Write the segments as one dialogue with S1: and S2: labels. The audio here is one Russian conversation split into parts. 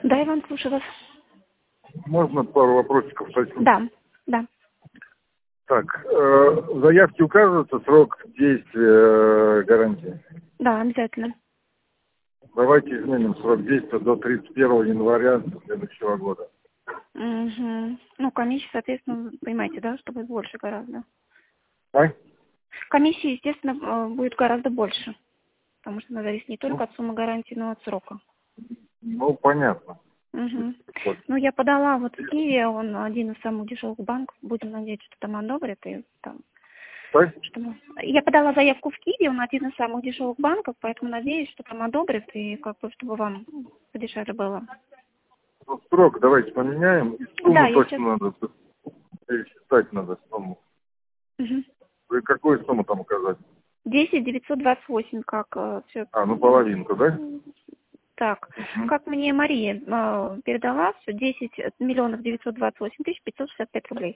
S1: Да, Иван, слушаю вас.
S2: Можно пару вопросиков уточнить?
S1: Да, да.
S2: Так, в заявке указывается срок действия гарантии.
S1: Да, обязательно.
S2: Давайте изменим срок действия до 31 января следующего года.
S1: Угу. Ну, комиссия, соответственно, понимаете, да, что будет больше гораздо.
S2: А?
S1: Комиссия, естественно, будет гораздо больше. Потому что она зависит не
S2: Ну,
S1: только от суммы гарантии, но и от срока.
S2: ну, понятно.
S1: Угу.
S2: Вот.
S1: Ну, я подала вот в Киеве, он один из самых дешевых банков. Будем надеяться, что там одобрят. И там,
S2: Так?
S1: Я подала заявку в Киеве, он один из самых дешевых банков, поэтому надеюсь, что там одобрят, и как бы, чтобы вам подешевле было.
S2: Ну, срок давайте поменяем. И
S1: Да,
S2: сумму
S1: я сейчас...
S2: точно надо. Пересчитать надо сумму.
S1: Угу.
S2: Вы какую сумму там указать?
S1: 10 928, как все.
S2: А, ну половинку, да?
S1: Так,
S2: Угу.
S1: как мне Мария передала, все 10 миллионов 928 тысяч 565 рублей.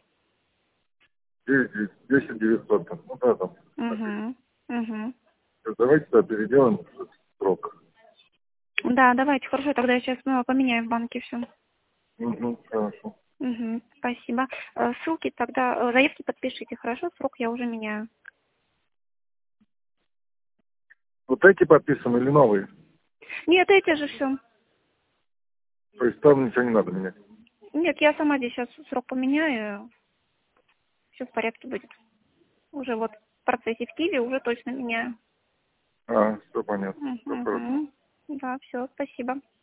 S2: 10 900. Ну да, там.
S1: Угу. Угу.
S2: Давайте тогда переделаем срок.
S1: Да, давайте, хорошо, тогда я сейчас поменяю в банке все.
S2: Угу, хорошо.
S1: Угу, спасибо. Ссылки тогда, заявки подпишите, хорошо, срок я уже меняю.
S2: Вот эти подписаны или новые?
S1: Нет, эти же все.
S2: То есть там ничего не надо менять.
S1: Нет, я сама здесь сейчас срок поменяю, все в порядке будет. Уже вот в процессе в Киеве уже точно меняю.
S2: А, все понятно. Все хорошо.
S1: Угу. Да, все, спасибо.